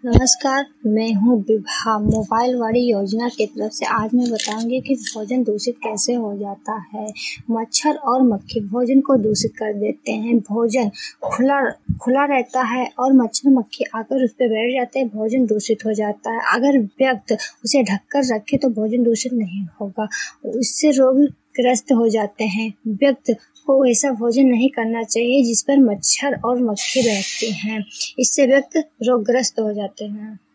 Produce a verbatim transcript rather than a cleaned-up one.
नमस्कार, मैं हूँ विभा मोबाइल वाली योजना की तरफ से। आज मैं बताऊंगी कि भोजन दूषित कैसे हो जाता है। मच्छर और मक्खी भोजन को दूषित कर देते हैं। भोजन खुला खुला रहता है और मच्छर मक्खी आकर उस पर बैठ जाते हैं, भोजन दूषित हो जाता है। अगर व्यक्ति उसे ढककर रखे तो भोजन दूषित नहीं होगा, उससे रोग ग्रस्त हो जाते हैं। व्यक्ति को ऐसा भोजन नहीं करना चाहिए जिस पर मच्छर और मक्खी बैठते हैं, इससे व्यक्ति रोगग्रस्त हो जाते हैं।